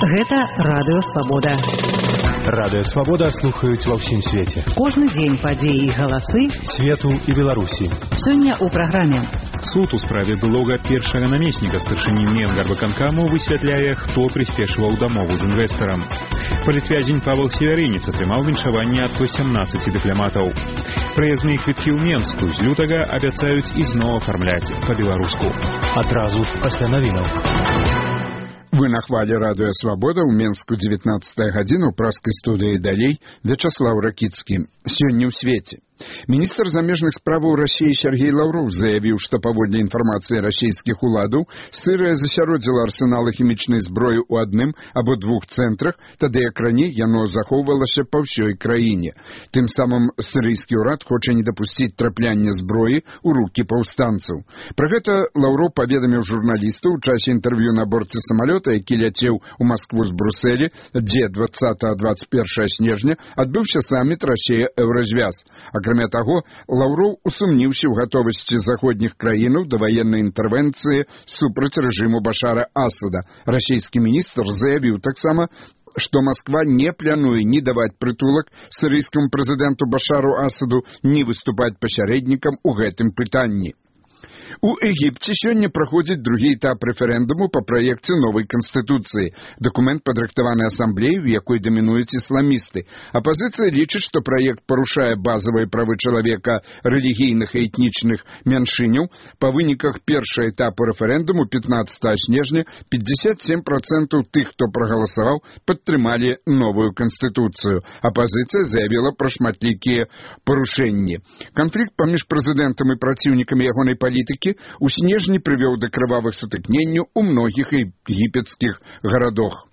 Гэта Радыё Свабода. Радыё Свабода слухаюць ва ўсім свеце. Кожны дзень падзеі і галасы свету і Беларусі. Сёння ў праграме. Суд у справе былога першага намесніка старшыні Менгарвыканкаму высвятляе, хто прыспешваў дамову з інвестарам. Палітвязень Павел Северынец атрымаў віншаванне ад 18 дыпламатаў. Праязныя квіткі ў Менску з лютага абяцаюць ізноў афармляць па-беларуску. Адразу пасля навінаў. Вы на хвале Радыё Свабода ў Менску 19 гадзіну ў праскай студыі далей Вячаслаў Ракіцкі. Сёння ў свеце. Міністр замежных справаў Расіі Сергей Лаўроў заявіў, што паводле інфармацыі расійскіх уладаў Сырыя засяродзіла арсеналы хімічнай зброі ў адным або двух цэнтрах, тады як раней яно захоўвалася па ўсёй краіне. Тым самым сірыйскі ўрад хоча не дапусціць трапляння зброі ў рукі паўстанцаў. Пра гэта Лаўроў паведаміў журналістаў у часе інтэрв'ю на борце самалёта, які ляцеў у Маскву з Брусселі, дзе 20-21 снежня адбыўся саміт Расія-Еўразвяз. Акрамя таго, Лаўроў усумніўся ў гатовасці заходніх краінаў да ваеннай інтэрвенцыі супраць рэжыму Башара Асада. Расійскі міністр заявіў таксама, што Масква не плануе ні даваць прытулак сірыйскаму прэзідэнту Башару Асаду, ні выступаць пасярэднікам у гэтым пытанні. У Егіпце сёння праходзіць другі этап рэферэндуму па праекце новай канстытуцыі. Дакумент падрыхтаваны асамблеяй, у якой дамінуюць ісламісты. Апазіцыя лічыць, што праект парушае базавыя правы чалавека, рэлігійных і этнічных мяншыняў. Па выніках першага этапу рэферэндуму 15 снежня 57% тых, хто прагаласаваў, падтрымалі новую канстытуцыю. Апазіцыя заявіла пра шматлікія парушэнні. Канфлікт паміж прэзідэнтам і праціўнікамі ягонай палітыкі у снежні прывёў да крывавых сутыкненняў у многіх егіпецкіх гарадах.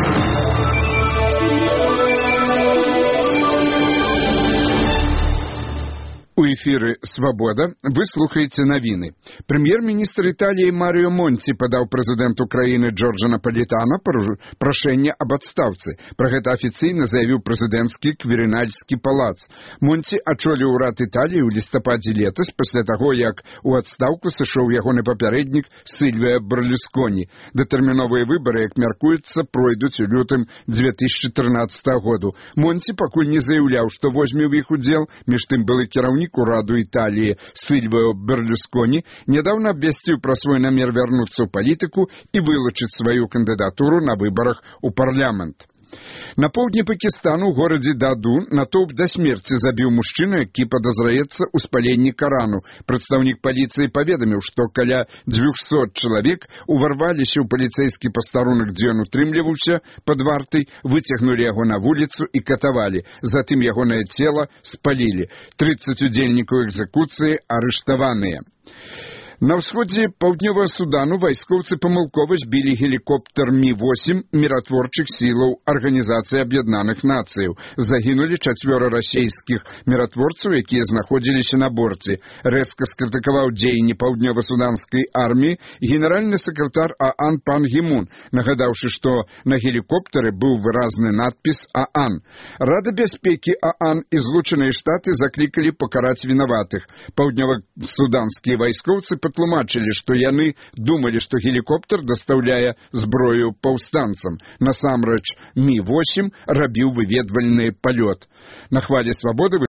У эфіры «Свабода» вы слухаеце навіны. Прэм'ер-міністр Італіі Марыё Монці падаў прэзідэнту краіны Джорджа Напалітана прашэнне аб адстаўцы. Пра гэта афіцыйна заявіў прэзідэнцкі Квірынальскі палац. Монці ачоліў урад Італіі ў лістападзе летась пасля таго, як у адстаўку сышоў ягоны папярэднік Сільвіа Берлусконі. Датэрміновыя выбары, як мяркуецца, пройдуць у лютым 2014 году. Монці пакуль не заяўляў, што возьме ў іх удзел, між тым былы кіраўнік ураду Італіі Сільвіо Берлусконі нядаўна абвясціў пра свой намер вярнуцца ў палітыку і вылучыць сваю кандыдатуру на выбарах у парламент. На поўдні Пакістану ў горадзе Даду натоўп да смерці забіў мужчыну, які падазраецца ў спаленні Карану. Прадстаўнік паліцыі паведаміў, што каля 200 чалавек уварваліся ў паліцэйскі пастарунак, дзе ён утрымліваўся пад вартай, выцягнулі яго на вуліцу і катавалі. Затым ягонае цела спалілі. 30 удзельнікаў экзекуцыі арыштаваныя. На ўсходзе паўднёвага Судану вайскоўцы памылкова збілі гелікоптер Мі-8 міратворчых сілаў Арганізацыі Аб'яднаных Нацыяў. Загінулі 4 расійскіх міратворцаў, якія знаходзіліся на борце. Рэзка скрытыкаваў дзеянні паўднёва-суданскай арміі генеральны сакратар ААН Пан Гі Мун, нагадаўшы, што на гелікоптары быў выразны надпіс ААН. Рада бяспекі ААН і Злучаныя Штаты заклікалі пакараць вінаватых. Паўднёва-суданскія вайскоўцы патлумачылі, што яны думалі, што гелікоптер дастаўляе зброю паўстанцам. Насамрэч, Мі-8 рабіў выведвальны палёт. На хвале Свабоды